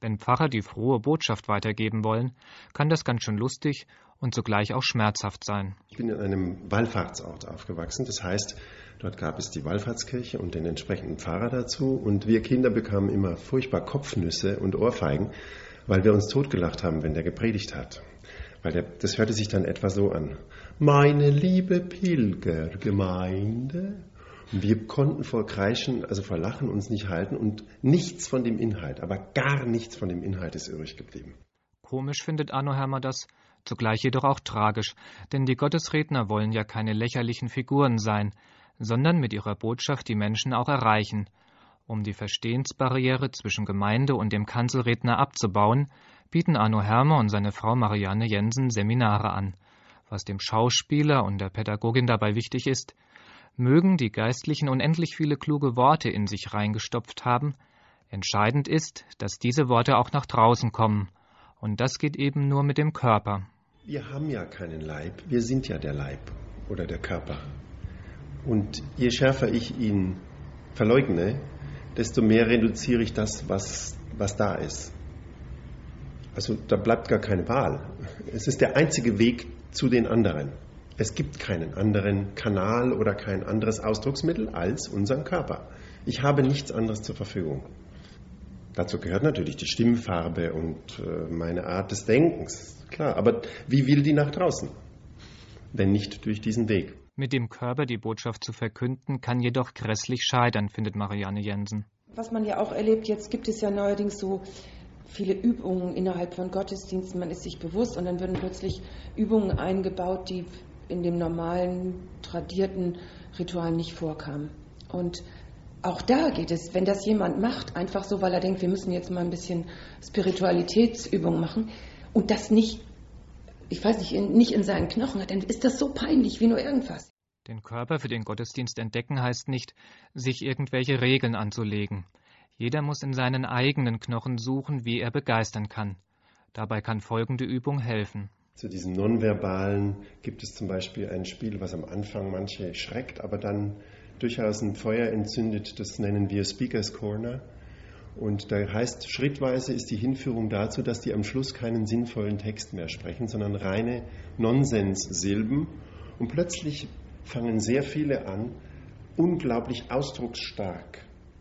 Wenn Pfarrer die frohe Botschaft weitergeben wollen, kann das ganz schön lustig und zugleich auch schmerzhaft sein. Ich bin in einem Wallfahrtsort aufgewachsen, das heißt, dort gab es die Wallfahrtskirche und den entsprechenden Pfarrer dazu und wir Kinder bekamen immer furchtbar Kopfnüsse und Ohrfeigen, weil wir uns totgelacht haben, wenn der gepredigt hat. Das hörte sich dann etwa so an: Meine liebe Pilgergemeinde. Und wir konnten vor Kreischen, also vor Lachen, uns nicht halten und nichts von dem Inhalt, aber gar nichts von dem Inhalt ist übrig geblieben. Komisch findet Arno Hermer das, zugleich jedoch auch tragisch, denn die Gottesredner wollen ja keine lächerlichen Figuren sein, sondern mit ihrer Botschaft die Menschen auch erreichen. Um die Verstehensbarriere zwischen Gemeinde und dem Kanzelredner abzubauen, bieten Arno Hermer und seine Frau Marianne Jensen Seminare an. Was dem Schauspieler und der Pädagogin dabei wichtig ist: Mögen die Geistlichen unendlich viele kluge Worte in sich reingestopft haben, entscheidend ist, dass diese Worte auch nach draußen kommen. Und das geht eben nur mit dem Körper. Wir haben ja keinen Leib, wir sind ja der Leib oder der Körper. Und je schärfer ich ihn verleugne, desto mehr reduziere ich das, was da ist. Also da bleibt gar keine Wahl. Es ist der einzige Weg zu den anderen. Es gibt keinen anderen Kanal oder kein anderes Ausdrucksmittel als unseren Körper. Ich habe nichts anderes zur Verfügung. Dazu gehört natürlich die Stimmfarbe und meine Art des Denkens. Klar, aber wie will die nach draußen? Wenn nicht durch diesen Weg. Mit dem Körper die Botschaft zu verkünden, kann jedoch grässlich scheitern, findet Marianne Jensen. Was man ja auch erlebt, jetzt gibt es ja neuerdings so viele Übungen innerhalb von Gottesdiensten. Man ist sich bewusst und dann werden plötzlich Übungen eingebaut, die in dem normalen, tradierten Ritual nicht vorkam. Und auch da geht es, wenn das jemand macht, einfach so, weil er denkt, wir müssen jetzt mal ein bisschen Spiritualitätsübung machen und das nicht, ich weiß nicht, nicht in seinen Knochen hat, dann ist das so peinlich wie nur irgendwas. Den Körper für den Gottesdienst entdecken heißt nicht, sich irgendwelche Regeln anzulegen. Jeder muss in seinen eigenen Knochen suchen, wie er begeistern kann. Dabei kann folgende Übung helfen. Zu diesem Nonverbalen gibt es zum Beispiel ein Spiel, was am Anfang manche schreckt, aber dann durchaus ein Feuer entzündet. Das nennen wir Speaker's Corner. Und da heißt, schrittweise ist die Hinführung dazu, dass die am Schluss keinen sinnvollen Text mehr sprechen, sondern reine Nonsenssilben. Und plötzlich fangen sehr viele an, unglaublich ausdrucksstark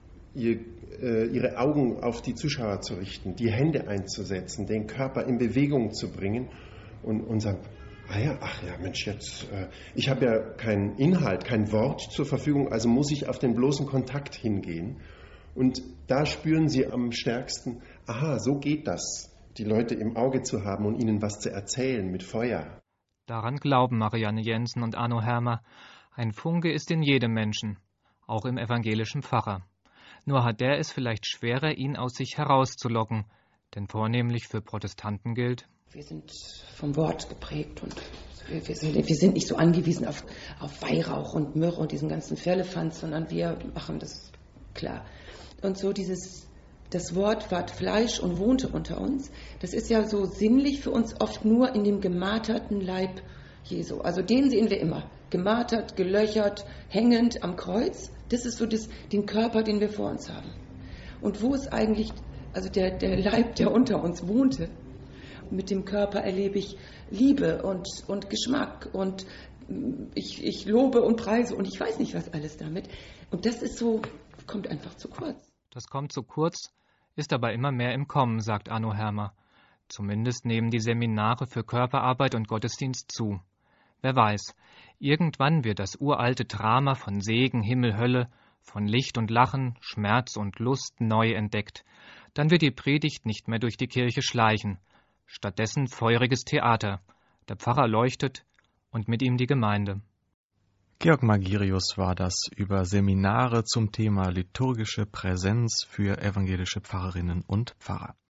ihre Augen auf die Zuschauer zu richten, die Hände einzusetzen, den Körper in Bewegung zu bringen. Und sagen, Mensch, ich habe ja keinen Inhalt, kein Wort zur Verfügung, also muss ich auf den bloßen Kontakt hingehen. Und da spüren sie am stärksten, so geht das, die Leute im Auge zu haben und ihnen was zu erzählen mit Feuer. Daran glauben Marianne Jensen und Arno Hermer. Ein Funke ist in jedem Menschen, auch im evangelischen Pfarrer. Nur hat der es vielleicht schwerer, ihn aus sich herauszulocken, denn vornehmlich für Protestanten gilt: Wir sind vom Wort geprägt und wir sind nicht so angewiesen auf Weihrauch und Myrrhe und diesen ganzen Firlefanz, sondern wir machen das klar. Und so das Wort ward Fleisch und wohnte unter uns, das ist ja so sinnlich für uns oft nur in dem gemarterten Leib Jesu. Also den sehen wir immer, gemartert, gelöchert, hängend am Kreuz. Das ist so den Körper, den wir vor uns haben. Und wo ist eigentlich also der Leib, der unter uns wohnte? Mit dem Körper erlebe ich Liebe und Geschmack und ich lobe und preise und ich weiß nicht was alles damit. Und das ist so, kommt einfach zu kurz. Das kommt zu kurz, ist aber immer mehr im Kommen, sagt Arno Hermer. Zumindest nehmen die Seminare für Körperarbeit und Gottesdienst zu. Wer weiß, irgendwann wird das uralte Drama von Segen, Himmel, Hölle, von Licht und Lachen, Schmerz und Lust neu entdeckt. Dann wird die Predigt nicht mehr durch die Kirche schleichen. Stattdessen feuriges Theater. Der Pfarrer leuchtet und mit ihm die Gemeinde. Georg Magirius war das über Seminare zum Thema liturgische Präsenz für evangelische Pfarrerinnen und Pfarrer.